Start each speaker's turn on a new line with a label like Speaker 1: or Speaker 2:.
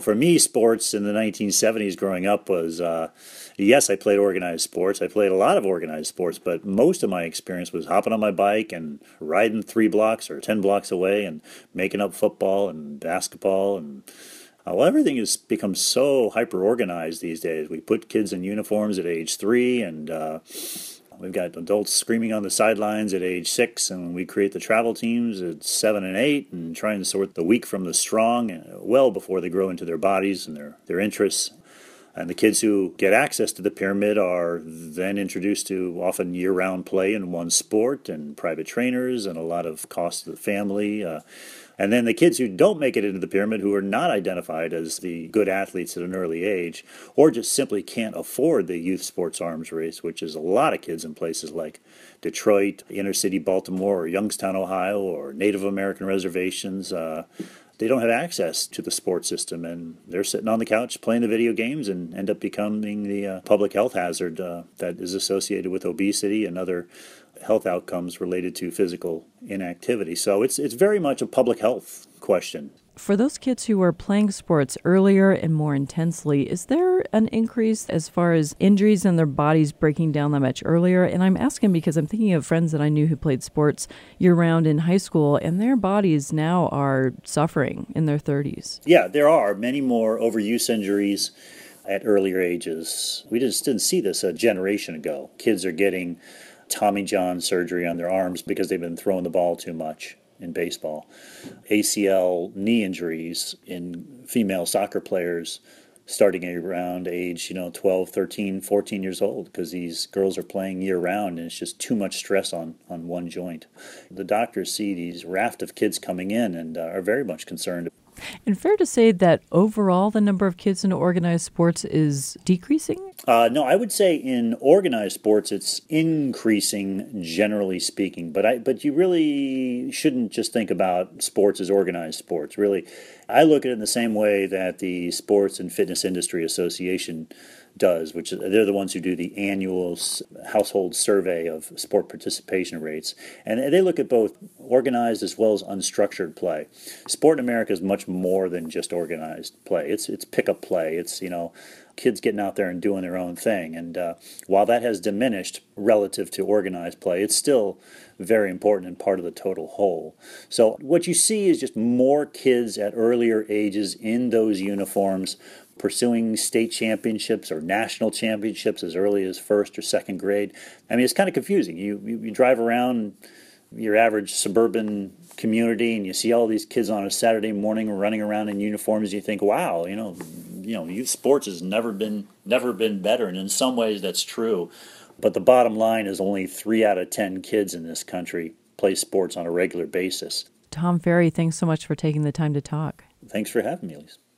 Speaker 1: For me, sports in the 1970s growing up was, yes, I played organized sports. I played a lot of organized sports, but most of my experience was hopping on my bike and riding 3 blocks or 10 blocks away and making up football and basketball. And well, everything has become so hyper organized these days. We put kids in uniforms at age 3, and we've got adults screaming on the sidelines at age 6, and we create the travel teams at 7 and 8 and try and sort the weak from the strong well before they grow into their bodies and their interests. And the kids who get access to the pyramid are then introduced to often year-round play in one sport and private trainers and a lot of cost to the family. And then the kids who don't make it into the pyramid, who are not identified as the good athletes at an early age, or just simply can't afford the youth sports arms race, which is a lot of kids in places like Detroit, inner city Baltimore, or Youngstown, Ohio, or Native American reservations. They don't have access to the sports system, and they're sitting on the couch playing the video games and end up becoming the public health hazard that is associated with obesity and other health outcomes related to physical inactivity. So it's very much a public health question.
Speaker 2: For those kids who are playing sports earlier and more intensely, is there an increase as far as injuries and their bodies breaking down that much earlier? And I'm asking because I'm thinking of friends that I knew who played sports year-round in high school, and their bodies now are suffering in their 30s.
Speaker 1: Yeah, there are many more overuse injuries at earlier ages. We just didn't see this a generation ago. Kids are getting Tommy John surgery on their arms because they've been throwing the ball too much in baseball. ACL knee injuries in female soccer players starting around age 12, 13, 14 years old, because these girls are playing year-round and it's just too much stress on one joint. The doctors see these raft of kids coming in and are very much concerned.
Speaker 2: And fair to say that overall the number of kids in organized sports is decreasing?
Speaker 1: No, I would say in organized sports it's increasing, generally speaking. But you really shouldn't just think about sports as organized sports. Really, I look at it in the same way that the Sports and Fitness Industry Association does, which they're the ones who do the annual household survey of sport participation rates. And they look at both organized as well as unstructured play. Sport in America is much more than just organized play. It's pick-up play. It's, kids getting out there and doing their own thing. And while that has diminished relative to organized play, it's still very important and part of the total whole. So what you see is just more kids at earlier ages in those uniforms pursuing state championships or national championships as early as first or second grade. I mean, it's kind of confusing. You drive around your average suburban community and you see all these kids on a Saturday morning running around in uniforms. You think, wow, youth sports has never been better, and in some ways that's true. But the bottom line is only 3 out of 10 kids in this country play sports on a regular basis.
Speaker 2: Tom Ferry, thanks so much for taking the time to talk.
Speaker 1: Thanks for having me, Elise.